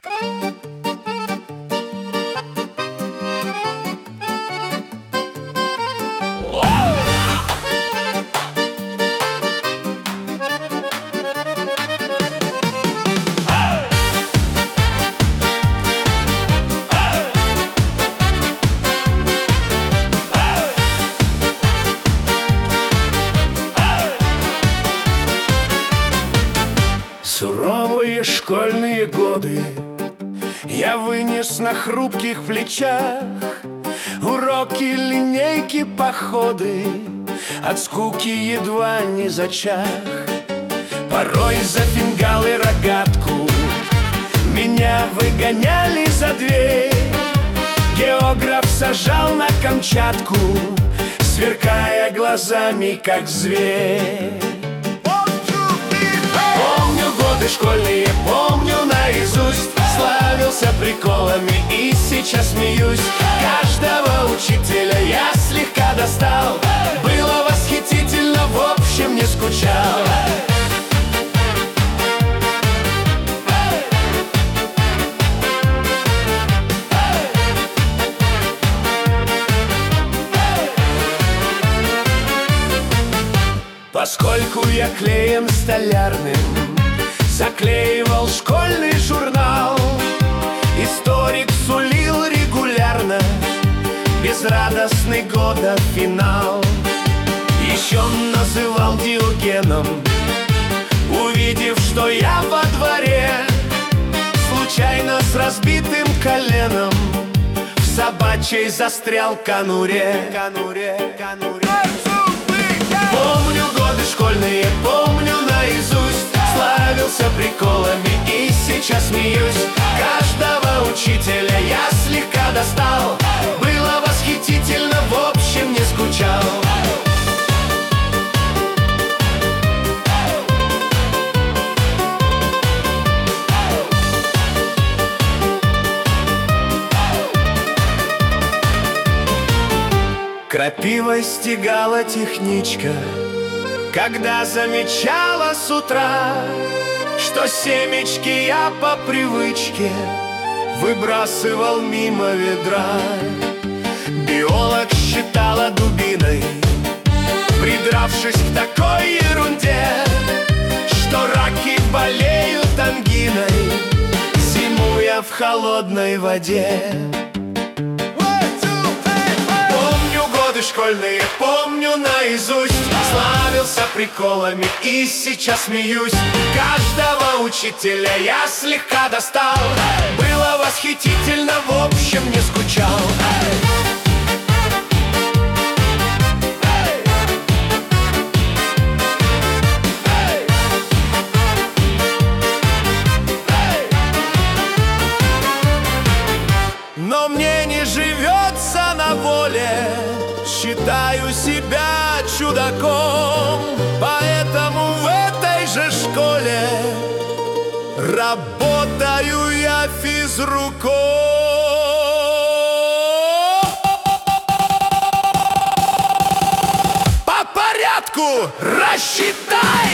Суровые школьные годы я вынес на хрупких плечах. Уроки, линейки, походы, от скуки едва не зачах. Порой за фингал и рогатку меня выгоняли за дверь. Географ сажал на Камчатку, сверкая глазами, как зверь. Помню годы школьные, помню наизусть. Славился приколами и сейчас смеюсь. Каждого учителя я слегка достал. Было восхитительно, в общем не скучал. Поскольку я клеем столярным заклеивал школьный журнал, историк сулил регулярно безрадостный года финал. Еще называл Диогеном, увидев, что я во дворе, случайно с разбитым коленом в собачьей застрял конуре. Помню годы школьные, помню наизусть. Славился приколами и сейчас смеюсь. Каждого учителя я слегка достал. Было восхитительно, в общем не скучал. Крапивой стегала техничка, когда замечала с утра, что семечки я по привычке выбрасывал мимо ведра. Биолог считала дубиной, придравшись к такой ерунде, что раки болеют ангиной, зимуя в холодной воде. Школьные помню наизусть. Славился приколами и сейчас смеюсь. Каждого учителя я слегка достал. Было восхитительно, в общем не скучал. Но мне не живется на воле, считаю себя чудаком, поэтому в этой же школе работаю я физруком. По порядку рассчитай!